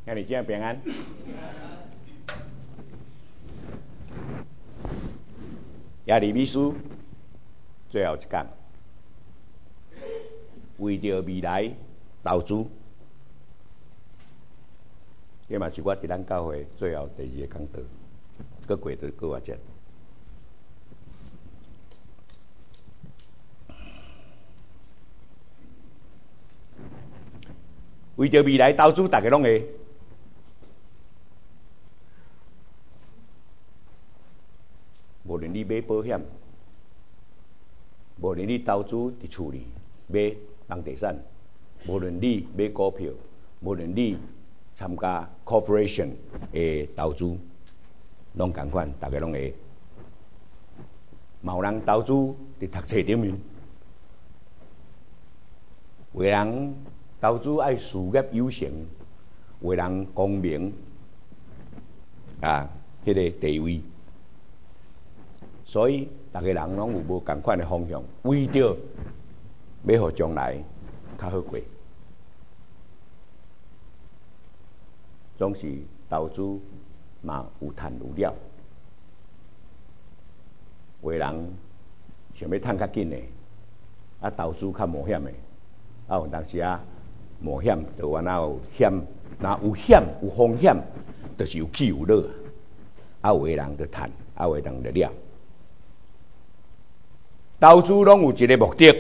兄弟姐妹平安。耶利米书最后一讲，为着未来投资，这嘛是我伫咱教会最后第二个讲道，搁过到过我节。为着未来投资，大家拢会。无论你买保险，无论你投资伫厝里买房地产，无论你买股票，无论你参加 corporation 的投资，拢同款，大家拢会。有人投资伫读册顶面，有人投资爱事业有成，有人功名迄个地位。所以，大家人拢有无同款的方向，为着要互将来较好过，总是投资嘛有赚有了。有的人想要赚较紧的，投资较冒险的，有当时冒险就完有险，若有险有风险，就是有起有落。有的人就赚，有的人就了。投资拢有一个目的，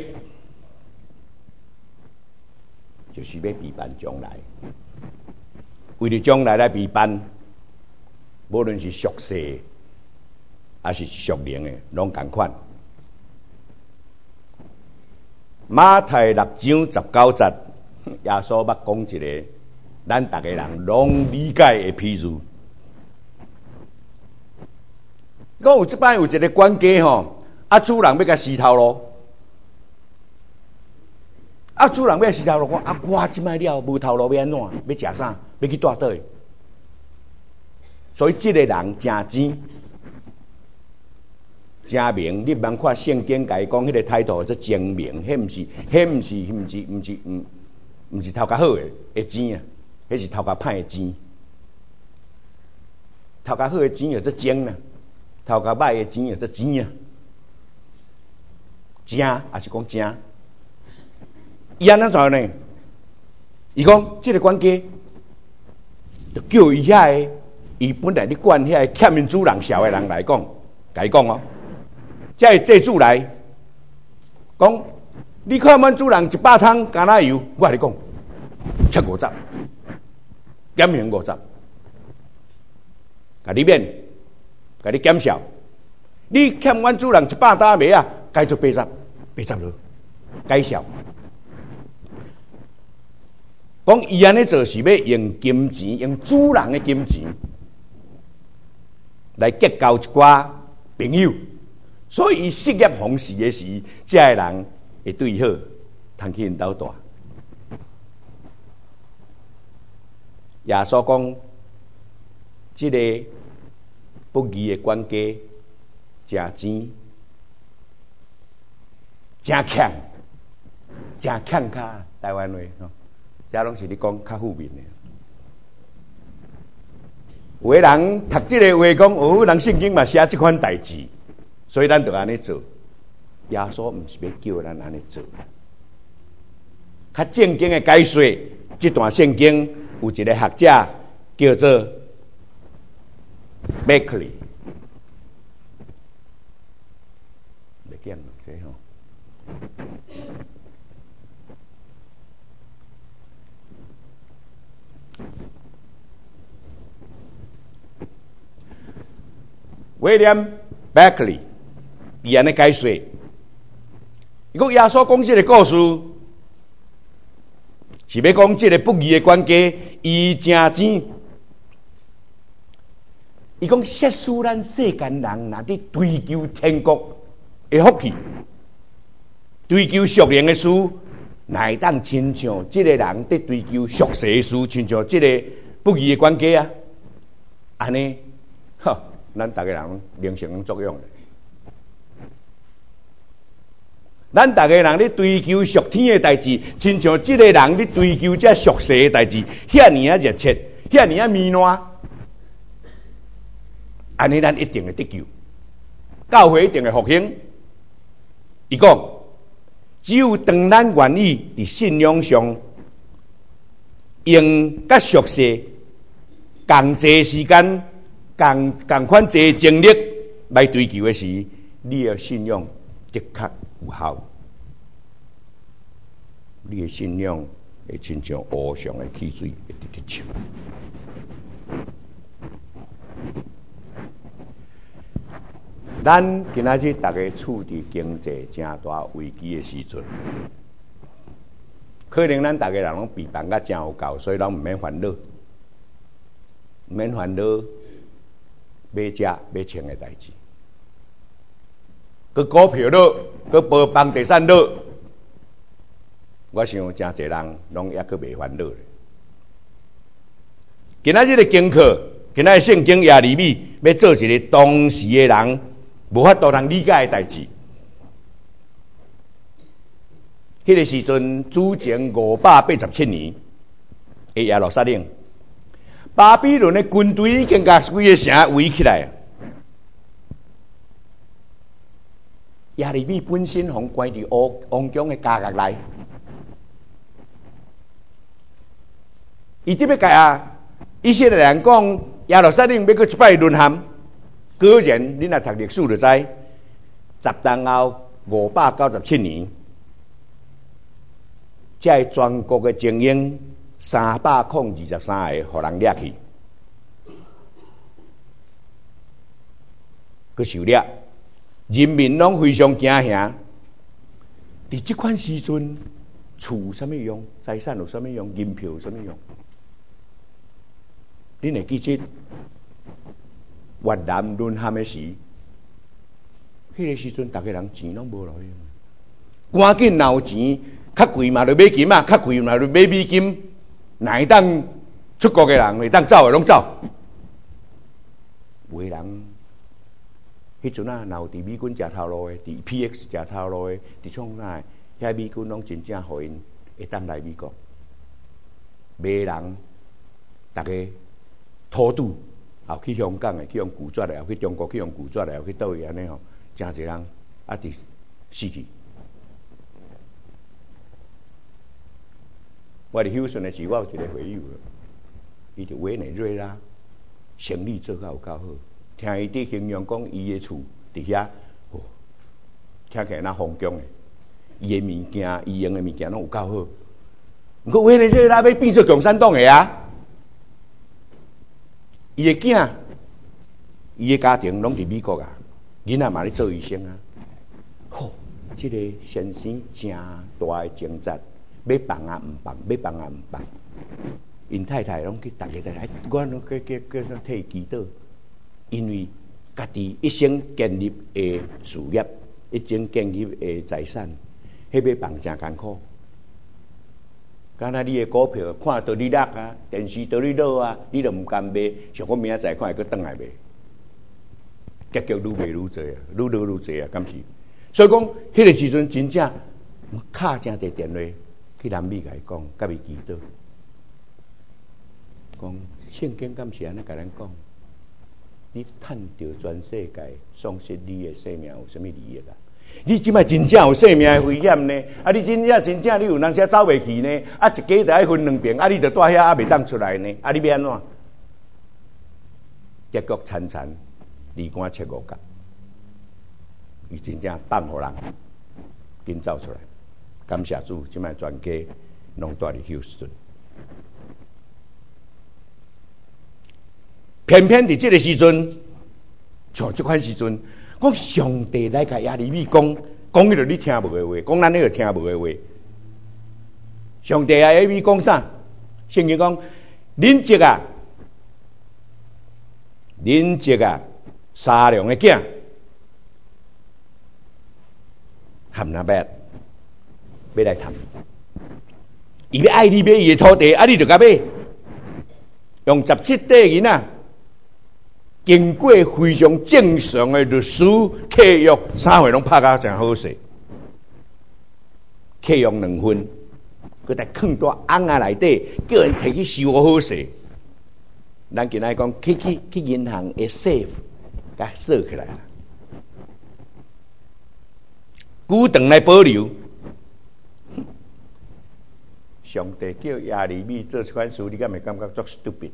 就是要备办将来。为了将来来备办，无论是俗世还是属灵的，拢同款。马太6章19节，耶稣捌讲一个咱大家人拢理解的譬如，讲有即摆有一个管家吼。主人要甲洗头路，主人要洗头路，讲我即摆了无头路要安怎？要食啥？要去住倒去？所以这个人真钱，真明。你茫看圣经甲伊讲，迄个态度是精明，迄毋是头较好的钱啊，迄是头较歹的钱。头较好的钱就做精啊，头较歹的钱就做钱啊。正还是讲正？伊安怎做呢？伊讲这个管家，就叫伊遐个，伊本来咧管遐个欠因主人小的人来讲，甲伊讲哦，这债主来讲，你看阮主人100桶橄榄油，我跟你讲，750，减免50，甲你免，甲你减少。你欠阮主人100担麦啊，该做80落，改少。讲伊安尼做是要用金钱，用主人的金钱来结交一寡朋友，所以伊失业逢时的时，这个人会对伊好，通去因兜住。耶稣讲，这个不义的管家。真钱，真强，真强卡台湾话吼，这拢是你讲较负面的。有的人读这个话讲，人圣经嘛写这款代志，所以咱就安尼做。耶稣毋是要叫咱安尼做，较正经的解说这段圣经，有一个学者叫做 Beckley。William Beckley 伊安尼解说，伊讲耶稣讲这个故事，是要讲这个不义的管家，伊真钱。伊讲，设使咱世间人若伫追求天国的福气，追求属灵的事，哪会当亲像这个人伫追求俗世的事，亲像这个不义的管家啊？安尼，咱大家人灵性作用。咱大家人咧追求属天的代志，亲像这个人咧追求这属世的代志，遐尔啊热切， 遐尔啊糜烂，安尼咱一定会得救，教会一定会复兴。伊讲，只有当咱愿意伫信仰上用甲熟悉、共济时间、共款济精力来追求的时，你的信仰的确有效。你的信仰会亲像湖上的汽水，会直直冲。咱今仔日大家处伫经济正大危机的时阵，可能咱大家人拢备办甲真有够，所以咱毋免烦恼，毋免烦恼买食买穿的代志。佮股票落，佮包房地产落，我想真侪人拢抑佮袂烦恼咧。今仔日的经课，今仔日圣经耶利米要做一个当时的人无法度通理解的代志。迄个时阵，主前587年的耶路撒冷，巴比伦的军队已经甲规个城围起来。耶利米本身互关伫王宫的家内，伊特别甲以色列人讲，耶路撒冷要搁一摆沦陷。果然，恁若读历史就知，10年后597年，这全国的精英323个，互人掠去，佮受掠。人民拢非常惊吓。伫即款时阵，厝有啥物用？财产有啥物用？银票有啥物用？恁会记得越南沦陷的时，迄个时阵，逐个人钱拢无落去，赶紧闹钱，较贵嘛就买金啊，较贵嘛就买美金，哪会当出国的人会当走的拢走，有的人。迄阵啊，若有伫美军食头路的，伫 PX 食头路的，伫创啥？遐美军拢真正互因会当来美国，买人，大家土赌，后去香港的，去用拒绝的，后去中国去用拒绝的，后去倒位安尼吼，真侪人啊伫死去。我伫休顺的时，我有一个会友，伊就委内瑞拉，生意做甲有够好。听伊伫形容讲，伊的厝伫遐，哦，听起来那风光的，伊的物件，伊用的物件拢有够好。毋过委内瑞拉要变做共产党的啊，伊的囝，伊的家庭拢伫美国啊，囡仔嘛咧做医生啊。吼，这个先生真大的挣扎，要放啊毋放，要放啊毋放。因太太拢去，逐个来，我拢叫替祈祷。因为家己一生建立的事业，一生建立的财产，迄要放真艰苦。敢若你的股票看倒你落啊，电视倒你落啊，你都毋甘卖，想讲明仔载看会佫转来卖，结局愈卖愈多啊，愈落愈多啊，敢是？所以讲，迄个时阵真正敲正地电话去南美甲伊讲，甲伊祈祷，讲圣经敢是安尼甲咱讲？你趁着全世界，丧失你的生命有啥物利益啊？你即摆真正有生命的危险呢？啊，你真正你有人些走袂去呢？啊，一家就爱分两边，啊，你就住遐啊，袂当出来呢？啊，你要安怎？结局惨惨，离竿切五角，伊真正放互人紧走出来。感谢主，即摆全家拢住伫休斯顿。偏偏伫这个时阵，像这款时阵，讲上帝来甲耶利米讲迄个你听无的话，讲咱迄个听无的话。上帝啊，耶利米讲啥？圣经讲，恁这啊，沙良的囝，含那白要来谈，伊要爱你买伊的土地，啊，你就甲买，用17块银啊。经过非常正常的律师契约，3回拢拍甲真好势，契约2份，佮再放到翁仔内底，叫人摕去收好势。 咱今仔讲去银行的 safe， 甲锁起来啦，久长来保留。上帝叫亚利米做这款事，你敢会感觉足 stupid？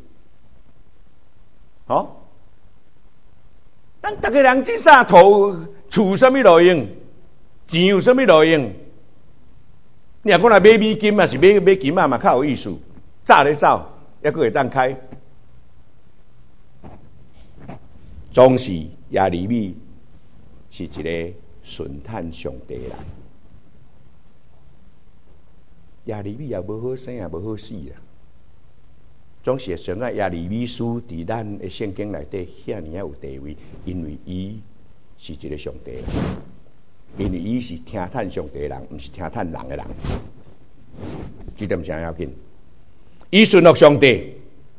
哦，咱逐个人这三套厝什么路用？钱有什么路用？你若讲来买美金嘛，是买金嘛较有意思。早咧走，还佫会当开。总是亚利米是一个顺探上帝的人。亚利米也无好生也无好死啊！总是想啊，亚利米书伫咱的圣经内底遐尔有地位，因为伊是一个上帝人，因为伊是听探上帝的人，毋是听探人的人。这点啥要紧？伊顺服上帝，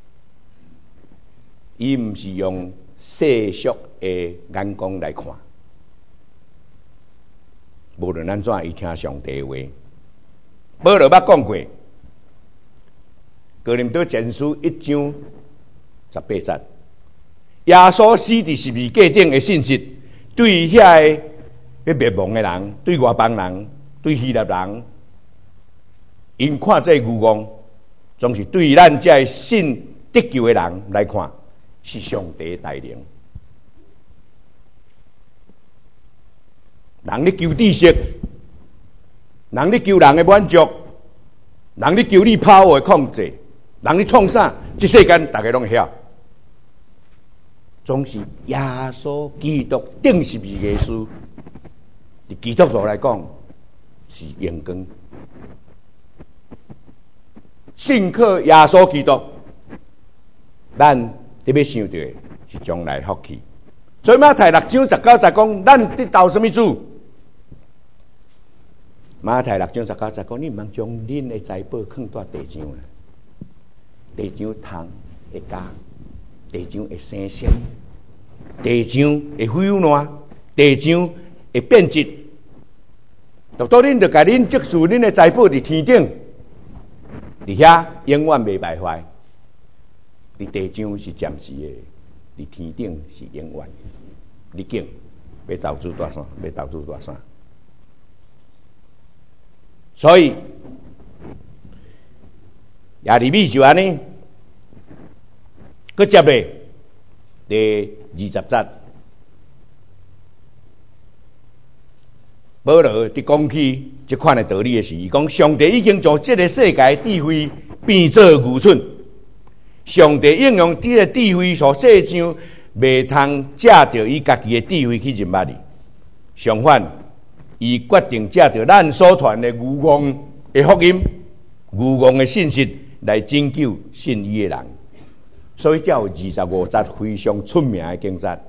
伊毋是用世俗的眼光来看。无论安怎，伊听上帝的话。保罗捌讲过，《哥林多前书》1章18节，耶稣死伫十字架顶的信息，对遐个灭亡的人，对外邦人，对希腊人，因看这愚妄，总是对咱这信得救的人来看，是上帝的带领。人咧求知识。人咧求人的满足，人咧求你抛我的控制，人咧创啥？这世间大家拢会晓，总是耶稣基督定十字架事，伫基督徒来讲是荣光。信靠耶稣基督，咱得要想到的是将来福气。所以马太6章19节讲，咱得到什么主？马太6章19节讲，你毋通将恁的财宝放在地上啦，地上虫会咬，地上会生虫，地上会腐烂，地上会变质。到恁就甲恁积蓄恁的财宝伫天顶，伫遐永远袂败坏。伫地上是暂时的，伫天顶是永远的。你拣要投资大啥？要投资大啥？所以亚利米就安尼，佮接咧第20节，保罗伫讲起这款的道理的时，伊讲上帝已经将这个世界智慧变做愚蠢，上帝应用这个智慧所设想，袂通借着伊家己的智慧去认捌哩，相反。伊决定借着咱所传的愚妄的福音、愚妄的信息来拯救信伊的人，所以才有25节非常出名的经节，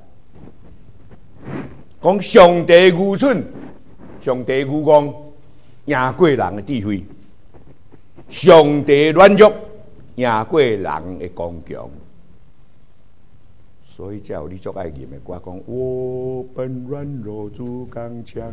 讲上帝愚蠢、上帝愚妄赢过人的智慧，上帝软弱赢过人的刚强。所以才有你足爱念的歌讲，我本软弱如刚强。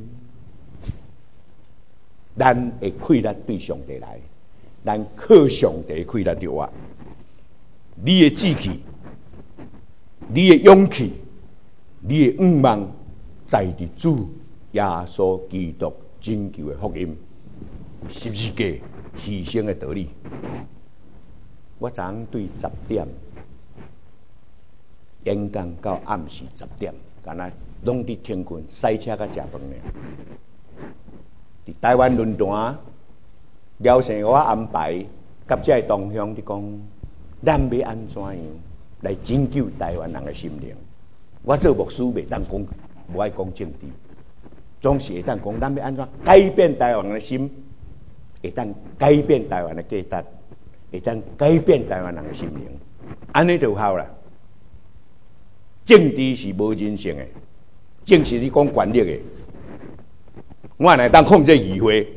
咱会亏力对上帝来，咱靠上帝亏力对我。你的志气，你的勇气，你的愿望，在伫主耶稣基督拯救的福音，十字架牺牲的道理。我昨昏对10点。演讲到暗时10点，敢若拢伫天群塞车甲食饭呢。伫台湾论坛，廖生我安排，甲这同乡伫讲，咱要安怎样来拯救台湾人的心灵？我做牧师袂当讲，无爱讲政治，总是会当讲，咱要安怎改变台湾人的心，会当改变台湾的价值，会当改变台湾人的心灵，安尼就好啦。政治是无人性的，政治是讲权力的。我来当控制议会，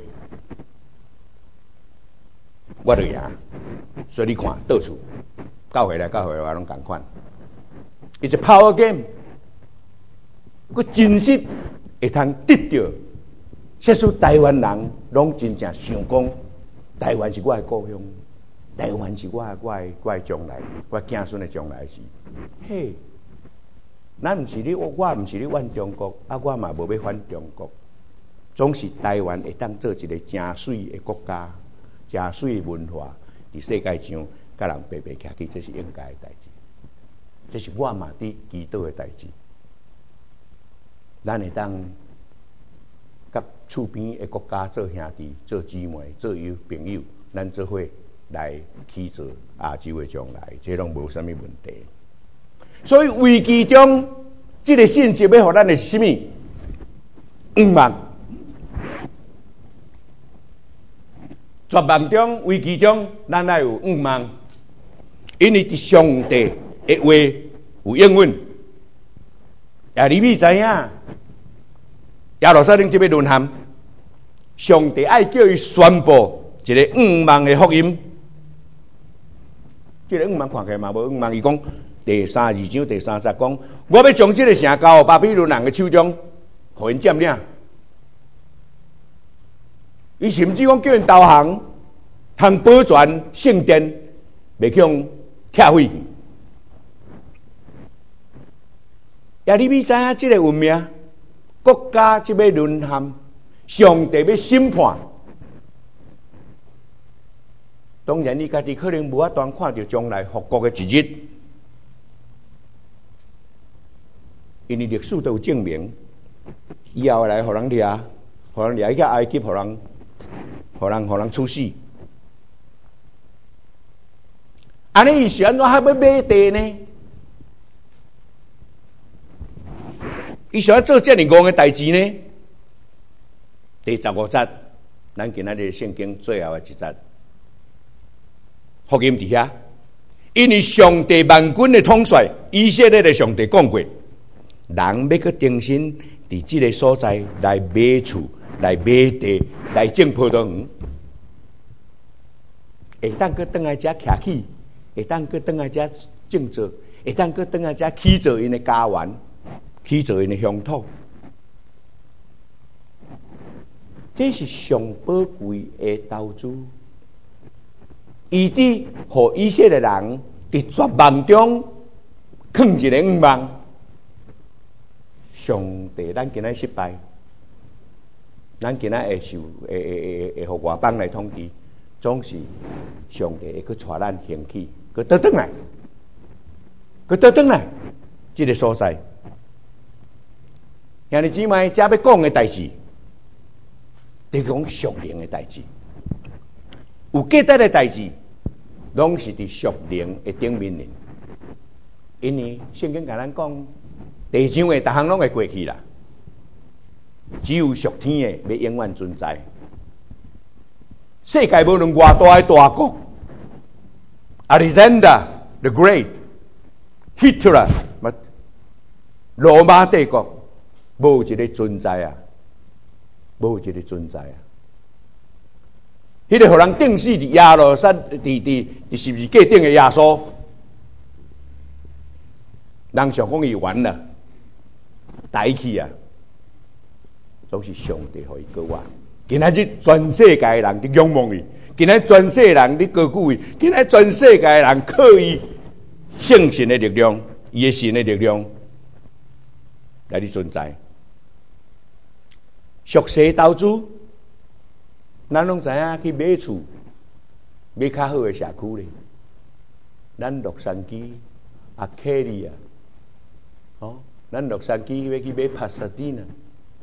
我就赢。所以你看，到处教会来教会我拢同款。It's a power game。佮真实会通得到，即使台湾人拢真正想讲，台湾是我的故乡， 台湾是我的将来，我子孙的将来是。嘿，咱毋是咧，我毋是咧反中国，我嘛无要反中国。总是台湾会当做一个真水的国家，真水的文化，伫世界上甲人白白徛起，这是应该的代志。这是我嘛伫祈祷的代志。咱会当甲厝边的国家做兄弟、做姊妹、做朋友，咱做伙来起造亚洲的将来，这拢无啥物问题。所以危机中，这个信息要互咱的是啥物？望。绝望中、危机中，咱要有望，因为伫上帝的话有应允。耶利米知影，耶路撒冷即要沦陷，上帝爱叫伊宣布一个望的福音。这个望看起来嘛无望，伊讲第32章第30节讲，我要将这个城交巴比伦人的手中，互因占领。伊甚至讲叫因投降，通保全圣殿，袂去用拆毁去。耶利米知影这个运命，国家即要沦陷，上帝要审判。当然，你家己可能无法当看到将来复国的一日，因为历史都有证明，以后来互人掠，互人掠去埃及，互人处死。安尼伊是安怎还要买地呢？伊想要做这么戆的代志呢？第15节，咱今仔日圣经最后的一节，福音伫遐，因为上帝万军的统帅以色列的上帝讲过，人要去定心伫这个所在来买厝、来买地、来种葡萄园，会当去倒来遮徛起，会当去倒来遮种植，会当去倒来遮起造因的家园。起造因的乡土，这是上宝贵的投资。伊伫互以色列人伫绝望中放一个望，上帝，咱今仔失败，咱今仔会互外邦来统治，总是上帝会去带咱兴起，去倒转来，这个所在。兄弟姊妹，遮要讲的代志，就是讲属灵的代志。有价值的代志，拢是伫属灵的顶面的。因为圣经甲咱讲，地上的逐项拢会过去啦，只有属天的要永远存在。世界无论偌大的大国 ，Alexander the Great、Hitler、罗马帝国。无一个存在啊！无一个存在啊！迄个互人钉死伫耶路撒伫十字架顶的耶稣，人想讲伊完了，大去啊！总是上帝互伊过活。今仔日全世界的人伫仰望伊，今仔全世界人伫高举伊，今仔全世界的人靠伊圣神的力量，伊的神的力量来伫存在。俗世投资，咱拢知影去买厝，买较好的社区咧。咱洛杉矶、阿克利啊，咱洛杉矶要去买帕萨蒂呢。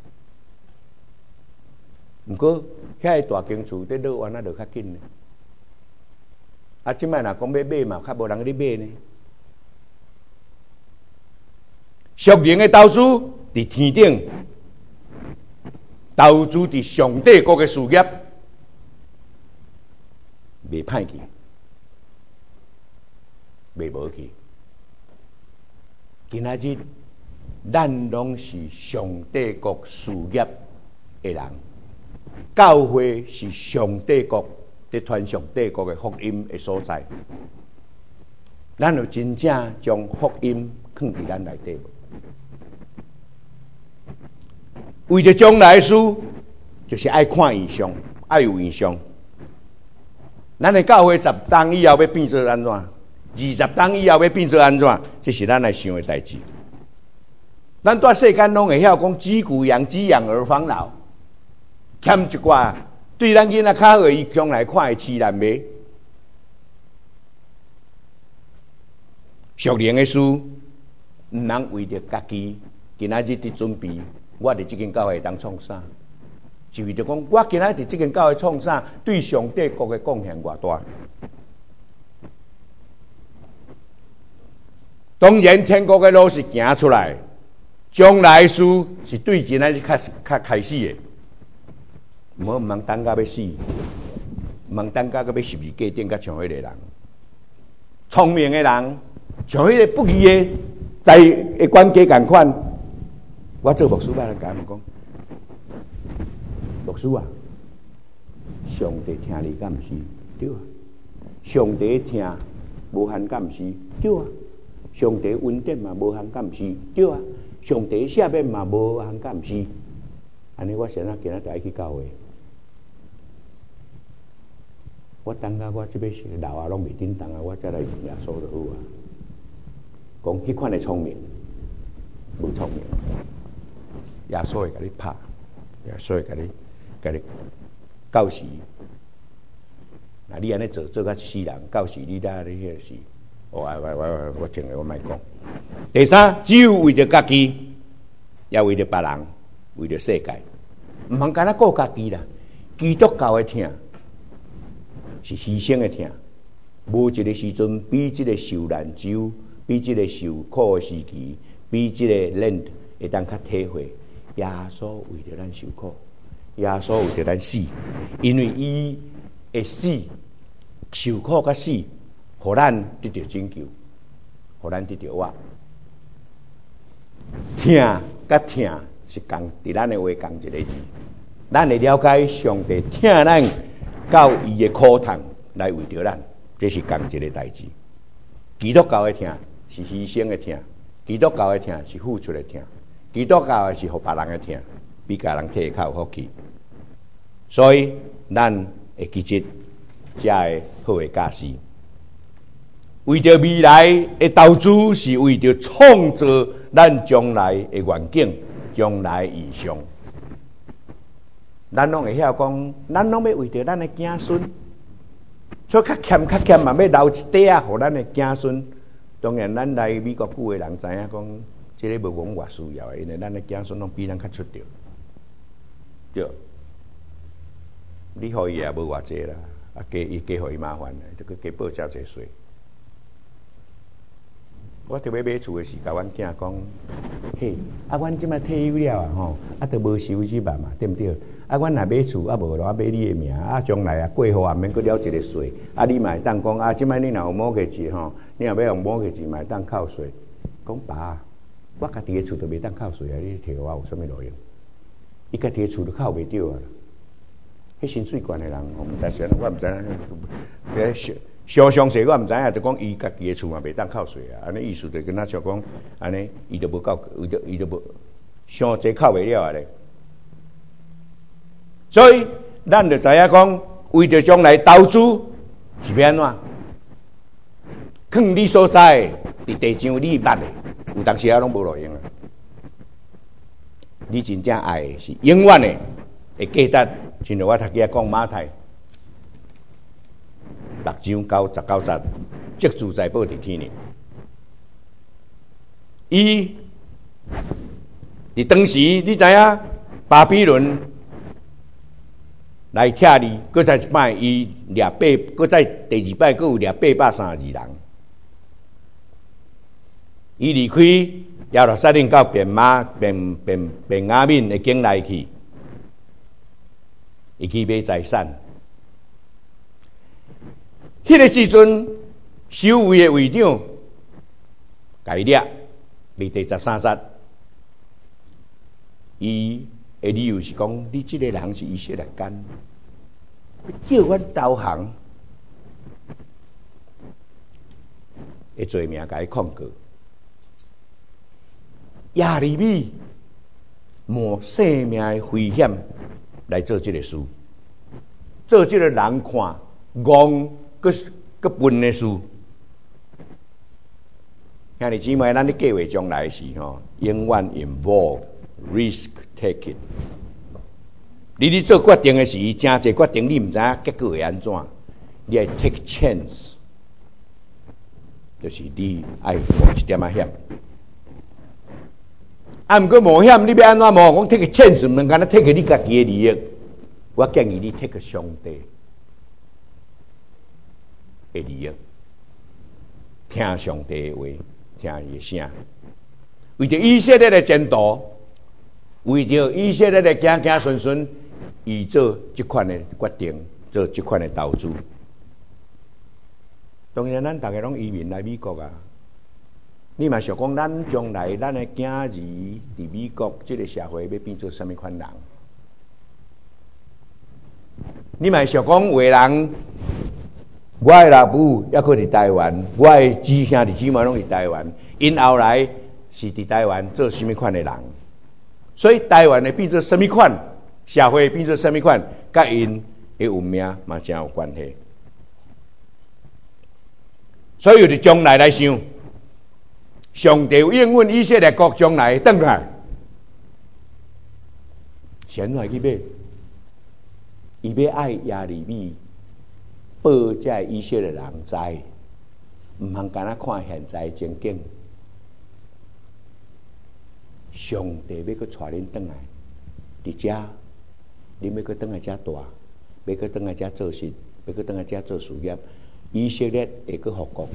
毋过，遐个大间厝伫落完啊，就较紧咧。啊，即摆若讲要买嘛，较无人咧买呢。属灵的投资伫天顶。投资伫上帝国的事业，袂歹去，袂无去。今仔日，咱拢是上帝国事业的人，教会是上帝国伫传上帝国的福音的所在。咱就真正将福音放伫咱内底。为着将来的事，就是爱看异象，爱有异象。 咱的教会10当以后要变做安怎？20当以后要变做安怎？这是咱来想的代志。咱在世间拢会晓讲子固养，子养而方老，欠一寡对咱囡仔较好，伊将来看会凄然袂。属灵的事，毋通为着家己今仔日伫准备，我伫即间教会当创啥？是为着讲，我今仔日伫即间教会创啥？对上帝国的贡献偌大？当然，天国的路是行出来。将来的事是对今仔日较开始的，毋通等到要死，毋通等到要12价顶，甲像迄个人，聪明的人，像迄个不义的，在的管家共款。我做牧师，捌人甲我讲，牧师啊，上帝听你敢毋是？对啊，上帝听无限敢毋是？对啊，上帝恩典嘛无限敢毋是？对啊。上帝下面嘛无限敢毋是？安尼我先今仔就爱去教会。我等到我即边老啊，拢袂顶当啊，我再来用耶稣就好啊。讲迄款的聪明，无聪明，耶稣会甲你拍，耶稣会甲你教示。那你安尼做甲死人，教示你啦，你迄个是。我听了我莫讲。第三，只有为着家己，也为着别人，为着世界，毋通干那顾家己啦。基督教的疼是牺牲的疼，无一个时阵比这个受难周，比这个受苦的时期，比这个咱会当较体会。耶稣为着咱受苦，耶稣为着咱死，因为伊会死，受苦甲死。互咱得到拯救，互咱得到我。听甲听是共伫咱的话共一个字，咱会了解上帝听咱到伊的苦痛来为着咱，这是共一个代志。基督教的听是牺牲的听，基督教的听是付出的听，基督教的是互别人的听，比甲人替较有福气。所以咱会记住这个好的假释。为着未来的投资，是为着创造咱将来的愿景、将来的意向。咱拢会晓讲，咱拢要为着咱的子孙，所以较欠嘛，要留一块啊，互咱的子孙。当然，咱来美国久的人知影讲，这个无讲偌需要的，因为咱的子孙拢比咱较出着。对，你互伊也无偌济啦，啊加互伊麻烦，就佮加报遮济税。我特别买厝的时，甲阮囝讲，嘿，啊，阮即摆退休了啊，吼，啊，都无收入嘛，对毋对？啊，阮若买厝，啊，无就买你的名，啊，将来啊，过户也免搁了一个税，啊，你嘛会当讲，啊，即摆你若有某个字吼，你若要用某个字嘛会当扣税。讲爸，我家己的厝都袂当扣税啊，你摕我有啥物路用？伊家己的厝都扣袂着啊，迄薪水悬的人，我毋知啥，我毋知影。小详细我毋知影，就讲伊家己的厝嘛袂当扣税啊，安尼意思就跟他像讲，安尼伊就无够，伊就无上济扣袂了啊咧。所以咱就知影讲，为着将来投资是要安怎？囥你所在伫地上你捌的，有当时啊拢无路用啊。你真正爱的是永远的，会记得，像我头家讲马太。6章9、19节，即自在宝伫天里。伊伫当时，你知影巴比伦来拆你，搁再一摆伊掠搁再第二摆搁有掠832人。伊离开亚罗撒冷到便雅悯的境内去，伊去买财产。迄个时阵，守卫的卫长甲伊掠，未第13节。伊的理由是讲，你这个人是以色列干，叫阮投降，的罪名甲伊控告。亚利米冒生命的危险来做这个事，做这个人看戆个笨的事。兄弟姊妹，咱咧计划将来时吼，永远 involve risk taking。你做决定的时，真侪决定你毋知影结果会安怎，你爱 take chance， 就是你爱冒一点仔险。啊，毋过冒险，你要安怎冒？讲 take chance， 毋能干那 take 你家己的利益。我建议你 take 上帝的利益，听上帝的话。听伊的声，为着以色列的前途，为着以色列的行行顺顺，伊做这款的决定，做这款的投资。当然，咱大家拢移民来美国啊。你嘛想讲，咱将来咱的囝儿伫美国这个社会要变做什么款人？你嘛想讲，有的人。我的老母还佫伫台湾，我的姊兄弟姊妹拢伫台湾，因后来是伫台湾做什么款的人？所以台湾会变做什么款，社会变做什么款，甲因的运命嘛真有关系。所以伫将来来想，上帝有应允以色列国将来转来，先来去买，伊要爱亚利米。报这以色列人知，毋通干那看现在情景。上帝要去带恁转来，伫遮，恁要去转来遮大，要去转来遮做事，要去转来遮做事业，以色列会去复国。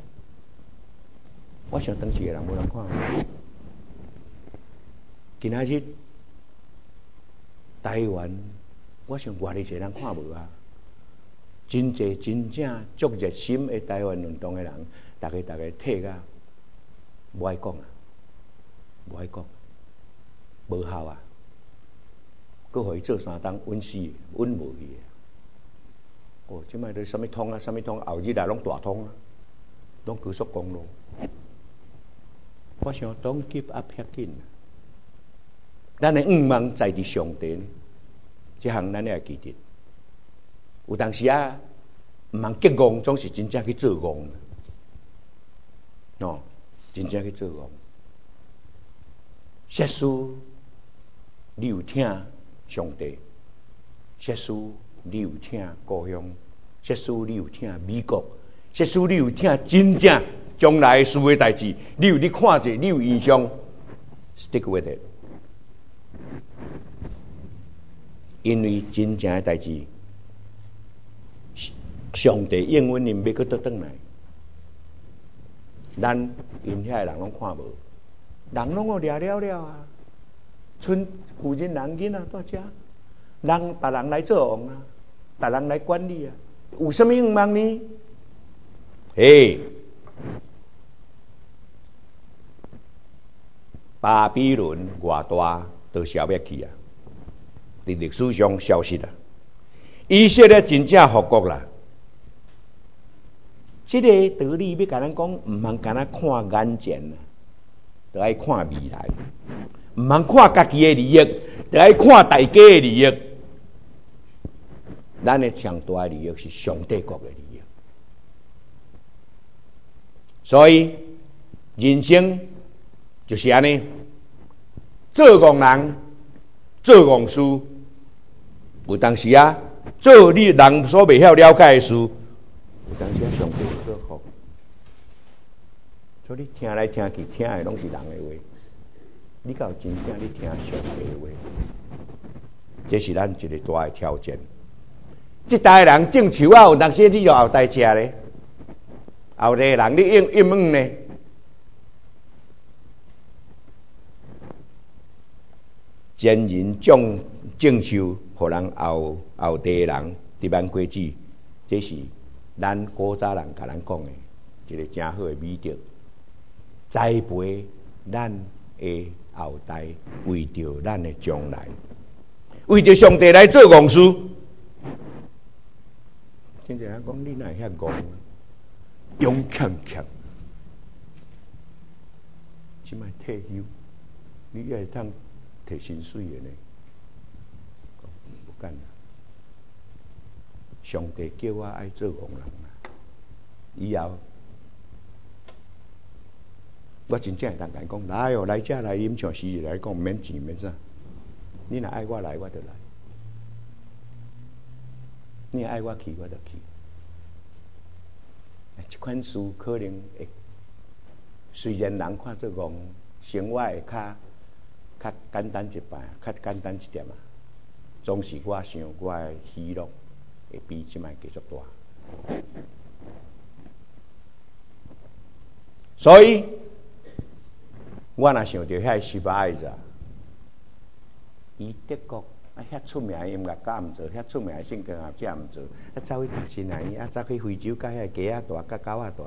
我想当时个人无人看。今仔日台湾，我想外地侪人看无啊。真济真正足热心的台湾运动的人，大家退啊，无爱讲啊，无爱讲，无效啊，佮互伊做3档稳死，稳无去。哦，即摆都什么通啊，什么通，后日来拢大通啊，拢高速公路。我想 don't give up 遐紧，咱的愿望在伫上帝呢，这项咱要记得。有当时啊，毋通结戆，总是真正去做戆，哦，真正去做戆。谢书，你有听上帝；谢书，你有听故乡；谢书，你有听美国；谢书，你有听真正将来事的代志。你有看者，你有印象 ，stick with it， 因为真正的代志。上帝应允因要搁倒转来，咱因遐人拢看无，人拢有掠了了啊！村附近人囡仔在遮，人别人来做王啊，别人来管理啊，有什么愿望呢？嘿，巴比伦偌大都消灭去啊！伫历史上消失了，以色列真正复国啦。这个道理要甲咱讲，毋通干那看眼前啊，得爱看未来；毋通看家己的利益，得爱看大家的利益。咱的上大的利益是上帝国的利益，所以人生就是安尼，做戆人，做戆事。有当时啊，做你人所未晓了解的事。有当时上帝做好，所以你听来听去，听的拢是人的话。你敢有真正你听上帝的话？这是咱一个大的挑战。这代人种树啊，有当时你就后代吃咧，后代人你应问呢？前人种树，互人后代人伫万过子，这是。咱古早人甲咱讲的一个真好的美德，栽培咱的后代，为着咱的将来，为着上帝来做戆事。真正人讲你哪会遐戆？勇强强，即摆退休，你也会当摕薪水的呢？不干啦。 上帝叫我爱做工人啦。以后，我真正会当甲伊讲，来哦，来遮来啉，像时来讲，免钱免啥。你若爱我来，我就来；你若爱我去，我就去。这款事可能会，虽然人看做讲生活会较简单一摆，较简单一点啊，总是我想我的喜乐会比即摆继续大。所以，我若想到遐失败者，伊德国遐出名的音乐家毋做，遐出名的圣经学者毋做，走去读神来，走去非洲，甲遐鸡仔大，甲狗仔大。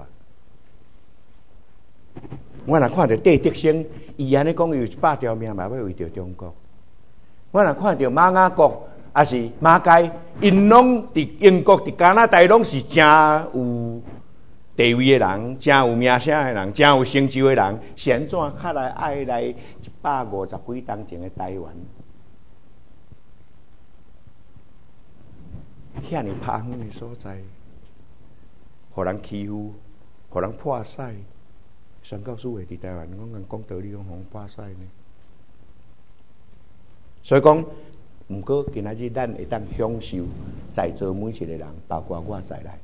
我若看到戴德生，伊安尼讲，伊有100条命嘛要为着中国。我若看到马雅国，也是马街，因拢伫英国、伫加拿大，拢是真有地位的人，真有名声的人，真有成就的人，是安怎较来爱来150几年前的台湾？遐尼怕远的所在，互人欺负，互人破屎。宣教师会伫台湾讲道理，讲互破屎呢。所以讲，毋过今仔日咱会当享受在座每一个人，包括我在内。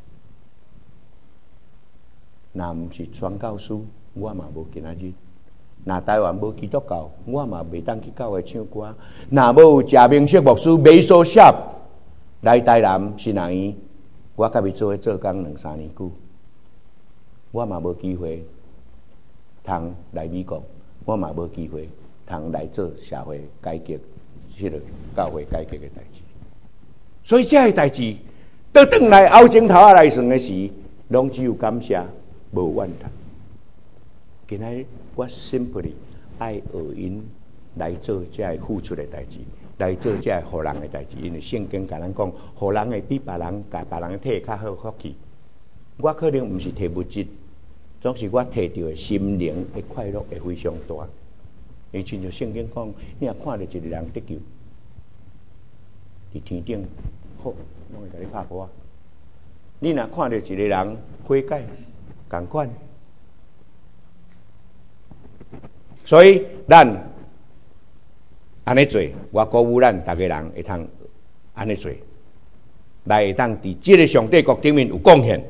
若毋是宣教师，我嘛无今仔日。若台湾无基督教，我嘛袂当去教会唱歌。若无有谢明锡牧师美所写来台南新人院，我甲伊做工2-3年久，我嘛无机会通来美国，我嘛无机会通来做社会改革，迄个教会改革的代志。所以这个代志，倒转来后镜头来算的时，拢只有感谢，无怨叹。今仔我 simply 爱学因来做这个付出的代志。来做这互人的代志，因为圣经甲咱讲，互人会比别人甲别人摕较好福气。我可能毋是摕物质，总是我摕到的心灵的快乐会非常大。因为亲像圣经讲，你若看到一个人得救，伫天顶，好，拢会甲你拍鼓。你若看到一个人悔改，共款。所以咱安尼做，我鼓舞咱逐个人会通安尼做，来会当伫即个上帝国顶面有贡献。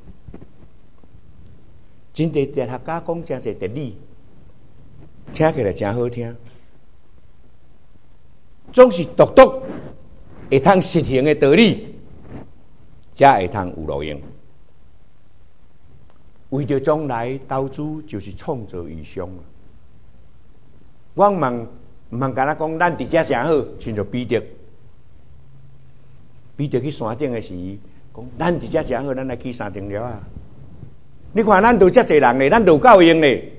真侪哲学家讲真侪道理，听起来真好听，总是独独会通实行的道理，才会通有路用。为着将来投资，就是创造异象。我毋通干那讲，咱伫遮诚好，亲像彼得。彼得去山顶的时，讲咱伫遮诚好，咱来去山顶了啊！你看咱都遮济人咧，咱都有够用咧。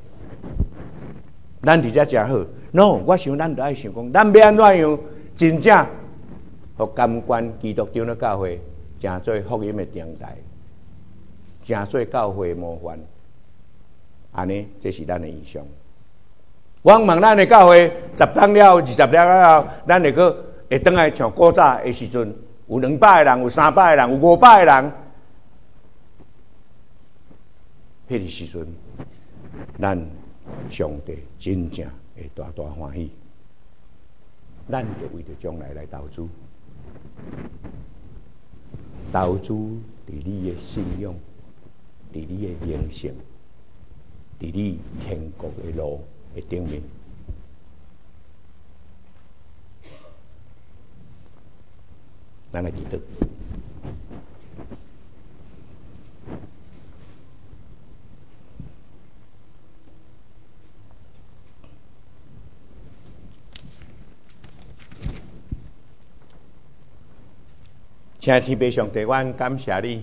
咱伫遮诚好 ，no， 我想咱都爱想讲，咱要安怎样真正，互甘愿基督教的教会，成做福音的平台，成做教会模范。安尼，这是咱的意向。我问咱的教会10年了、20年了，咱会转来像古早的时阵，有200个人，有300个人，有500个人。迄个时阵，咱上帝真正会大大欢喜。咱就为着将来来投资，投资伫你的信仰，伫你的名声，伫你天国的路的顶面。咱来祈祷。亲爱的天父上帝，我感谢你，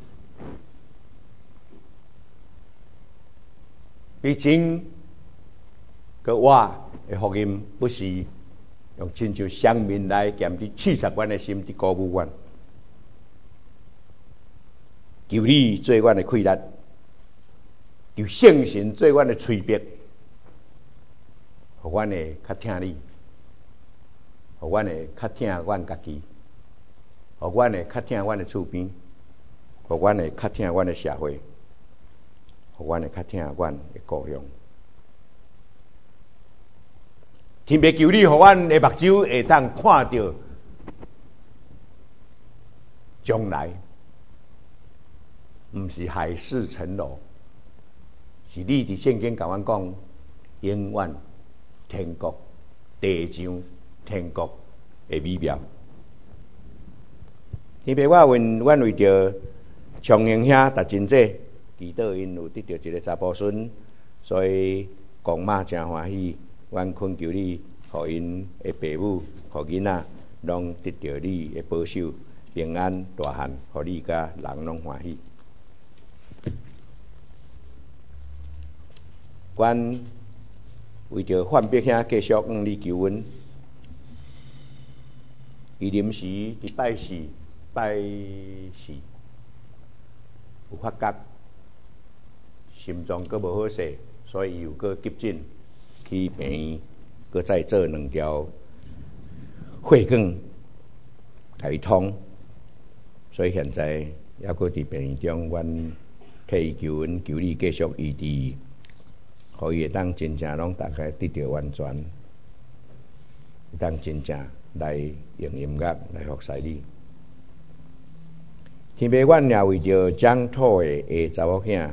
你真个我的福音不是用亲像乡民来兼伫40万的心伫鼓舞阮，求你做阮的气力，求圣神做阮的催逼，互阮会较听你，互阮会较听阮家己。 互阮会较疼阮的厝边，互阮会较疼阮的社会，互阮会较疼阮的故乡。天父求你，互阮的目睭会当看到将来，毋是海市蜃楼，是你伫圣经甲阮讲，永远天国、地上天国的美妙。天父，我阮为着长英兄达真济，祈祷因有得到一个查甫孙，所以公妈真欢喜。阮恳求你，互因的父母、互囡仔，拢得到你的保守、平安、大汉，互你甲人拢欢喜。阮为着范碧兄继续向你求恩，伊临时伫拜四有发觉，心脏阁无好势，所以又阁急诊去病院，阁再做2条血管甲伊通，所以现在还阁伫病院中，阮替伊求恩，求你继续医治，互伊会当真正拢大概得到完全，会当真正来用音乐来服侍你。天父，阮也为着掌土的查某囝，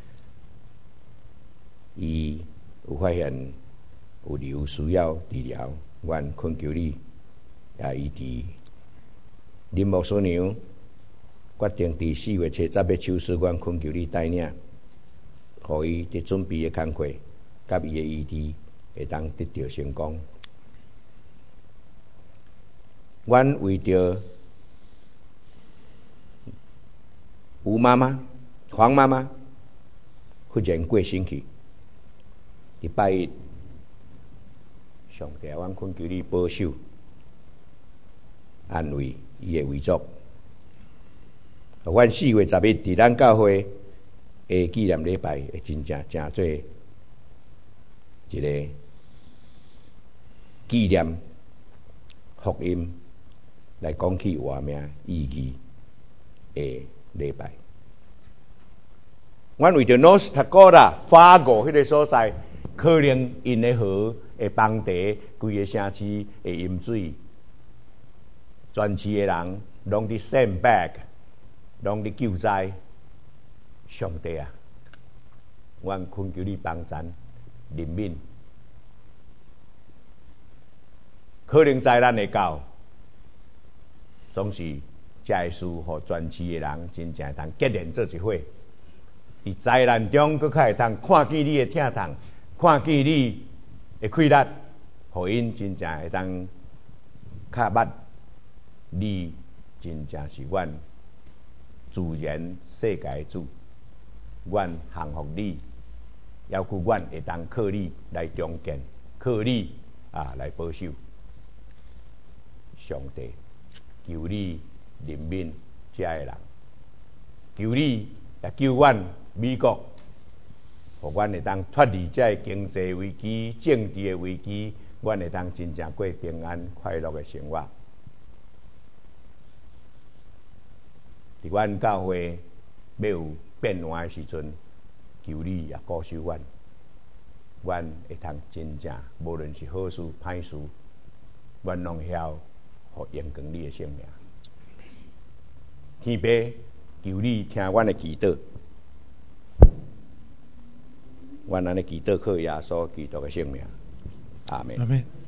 伊有发现有瘤需要治疗，阮恳求你也医治。林牧师娘决定伫4月初10要手术，阮恳求你带领，互伊伫准备的工课，甲伊的医治会当得到成功。阮为着吴妈妈、黄妈妈忽然过身去，伫拜一，上帝，阮恳求你保守、安慰伊的遗族。阮4月11伫咱教会的纪念礼拜，会真做一个纪念福音来讲起活命意义的礼拜。阮为着 North Dakota 法国迄个所在，可能因的河会崩堤，规个城市会淹水，全市的人拢伫 send back， 拢伫救灾。上帝啊，阮恳求你帮咱怜悯，可能灾难会到，总是才会使互全市的人真正会当结连做一伙。伫灾难中，佫较会当看见你的疼痛，看见你的快乐，互因真正会当较捌你真正是阮自然世界的主，阮降服你，要求阮会当靠你来重建，靠你来保守。上帝，求你怜悯遮个人，求你也救阮美国，互阮会当脱离遮个经济危机、政治的危机，阮会当真正过平安快乐的生活。伫阮教会要有变化的时阵，求你也鼓守阮，阮会通真正无论是好事歹事，阮拢晓互延长你的生命。天父，求你听阮的祈祷，阮安尼祈祷靠耶稣基督的圣名，阿门。